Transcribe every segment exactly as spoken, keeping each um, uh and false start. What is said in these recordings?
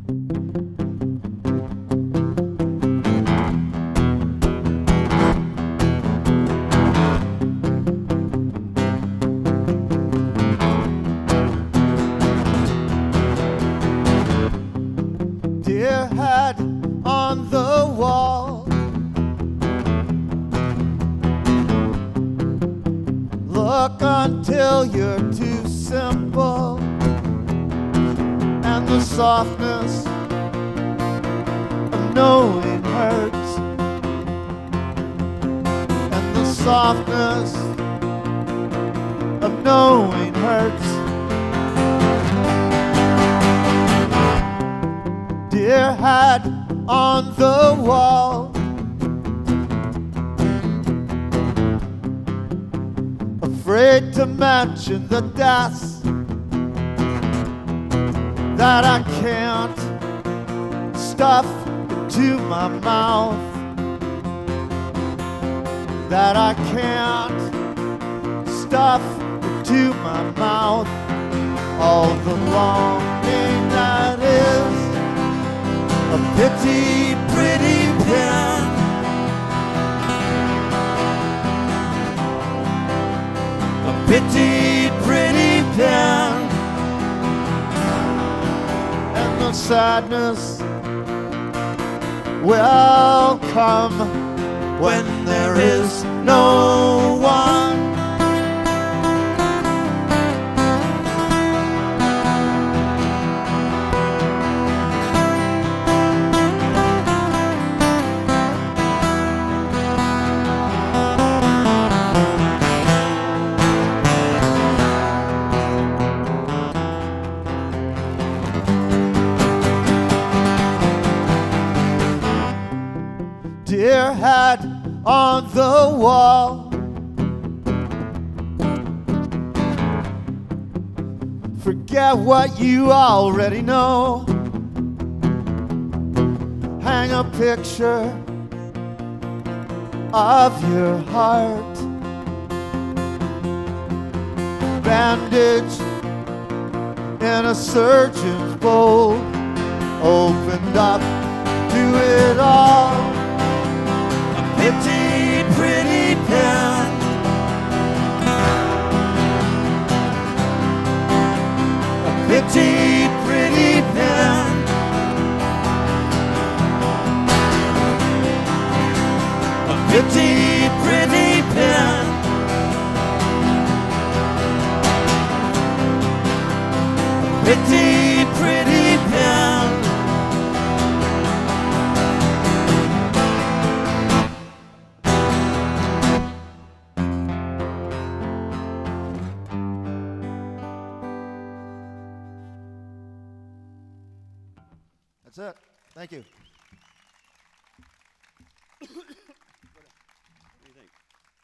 Dear head on the wall, look until you're too simple, and the softness of knowing hurts, and the softness of knowing hurts. Dear head on the wall, afraid to mention the deaths that I can't stuff into my mouth, that I can't stuff into my mouth. All the longing that is a pity, pretty pen, a pity, pretty pen, and the sadness will come when there is no one. Dear head on the wall, forget what you already know. Hang a picture of your heart, bandaged in a surgeon's bowl, opened up to it all. Pity, pretty pen, a pity, pretty pen, a pity, pretty pen, a pity, pretty pen. That's it. Thank you. What do you think?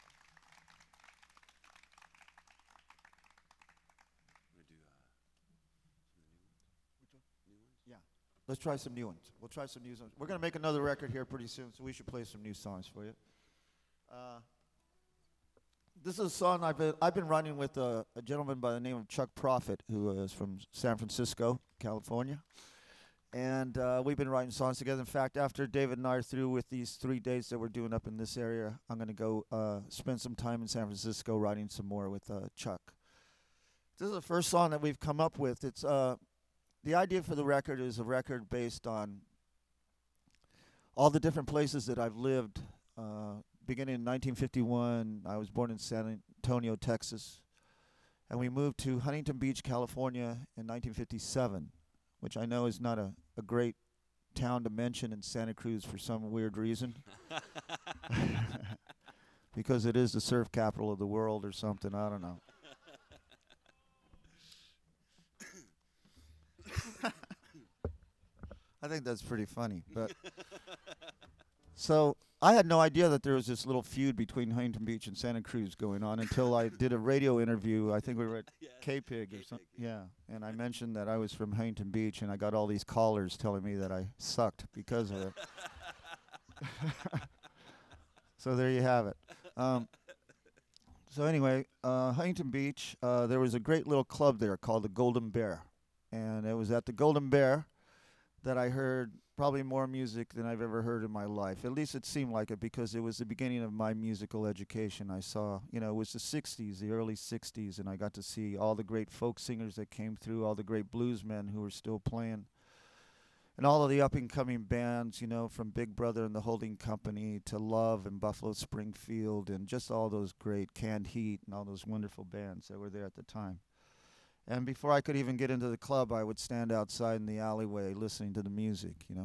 Want to do uh, some new ones? Yeah. Let's try some new ones. We'll try some new ones. We're going to make another record here pretty soon, so we should play some new songs for you. Uh, this is a song I've been, I've been writing with a, a gentleman by the name of Chuck Prophet, who is from San Francisco, California. And uh, we've been writing songs together. In fact, after David and I are through with these three days that we're doing up in this area, I'm going to go uh, spend some time in San Francisco writing some more with uh, Chuck. This is the first song that we've come up with. It's uh, the idea for the record is a record based on all the different places that I've lived. Uh, beginning in nineteen fifty-one, I was born in San Antonio, Texas, and we moved to Huntington Beach, California in nineteen fifty-seven. Which I know is not a, a great town to mention in Santa Cruz for some weird reason. Because it is the surf capital of the world or something, I don't know. I think that's pretty funny. But so I had no idea that there was this little feud between Huntington Beach and Santa Cruz going on until I did a radio interview. I think we were at Yeah. K-Pig or K-Pig, something. yeah. Yeah, and I mentioned that I was from Huntington Beach, and I got all these callers telling me that I sucked because of it. So there you have it. Um, so anyway, uh, Huntington Beach, uh, there was a great little club there called the Golden Bear. And it was at the Golden Bear that I heard probably more music than I've ever heard in my life. At least it seemed like it, because it was the beginning of my musical education. I saw, you know, it was the sixties, the early sixties, and I got to see all the great folk singers that came through, all the great bluesmen who were still playing, and all of the up-and-coming bands, you know, from Big Brother and the Holding Company to Love and Buffalo Springfield, and just all those great Canned Heat and all those wonderful bands that were there at the time. And before I could even get into the club, I would stand outside in the alleyway listening to the music, you know.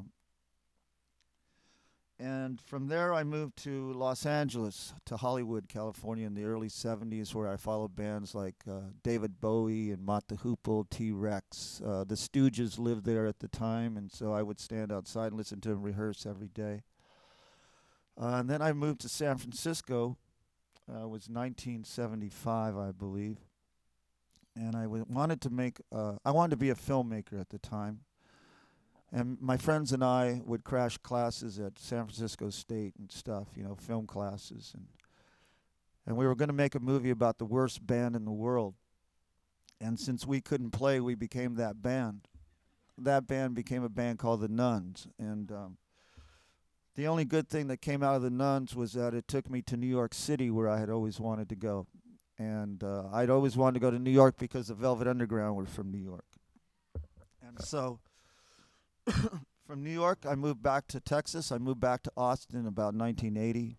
And from there, I moved to Los Angeles, to Hollywood, California, in the early seventies, where I followed bands like uh, David Bowie and Mott the Hoople, T-Rex. Uh, the Stooges lived there at the time, and so I would stand outside and listen to them rehearse every day. Uh, and then I moved to San Francisco. Uh, it was nineteen seventy-five, I believe. And I w- wanted to make, uh, I wanted to be a filmmaker at the time. And my friends and I would crash classes at San Francisco State and stuff, you know, film classes. And and we were going to make a movie about the worst band in the world. And since we couldn't play, we became that band. That band became a band called the Nuns. And um, the only good thing that came out of the Nuns was that it took me to New York City, where I had always wanted to go. And uh, I'd always wanted to go to New York because the Velvet Underground were from New York. And so from New York, I moved back to Texas. I moved back to Austin in about nineteen eighty,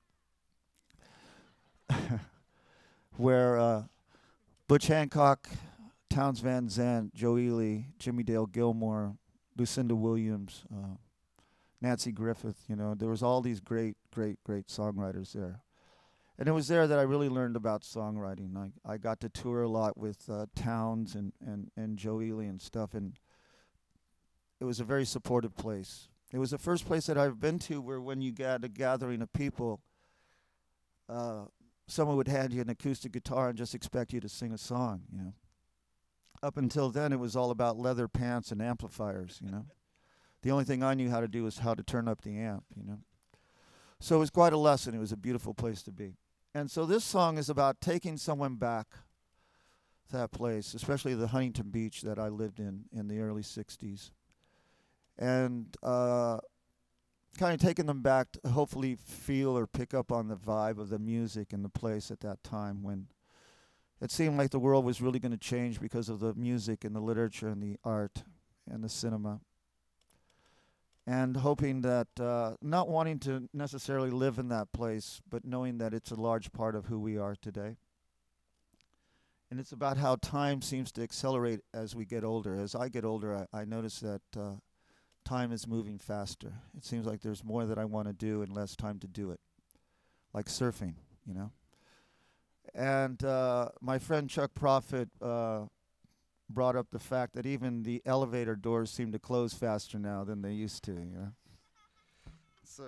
where uh, Butch Hancock, Townes Van Zandt, Joe Ely, Jimmy Dale Gilmore, Lucinda Williams, uh, Nancy Griffith, you know, there was all these great, great, great songwriters there. And it was there that I really learned about songwriting. I, I got to tour a lot with uh, Townes and, and, and Joe Ely and stuff, and it was a very supportive place. It was the first place that I've been to where when you got a gathering of people, uh, someone would hand you an acoustic guitar and just expect you to sing a song, you know. Up until then, it was all about leather pants and amplifiers, you know. The only thing I knew how to do was how to turn up the amp, you know. So it was quite a lesson. It was a beautiful place to be. And so this song is about taking someone back to that place, especially the Huntington Beach that I lived in in the early sixties. And uh, kind of taking them back to hopefully feel or pick up on the vibe of the music and the place at that time when it seemed like the world was really going to change because of the music and the literature and the art and the cinema. And hoping that, uh, not wanting to necessarily live in that place, but knowing that it's a large part of who we are today. And it's about how time seems to accelerate as we get older. As I get older, I, I notice that uh, time is moving faster. It seems like there's more that I want to do and less time to do it. Like surfing, you know. And uh, my friend Chuck Prophet uh, brought up the fact that even the elevator doors seem to close faster now than they used to, you know. So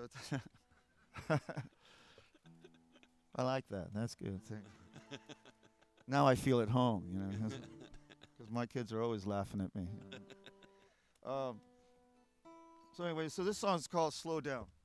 I like that. That's good. Now I feel at home, you know, because my kids are always laughing at me. Um, so anyway, so this song's called Slow Down.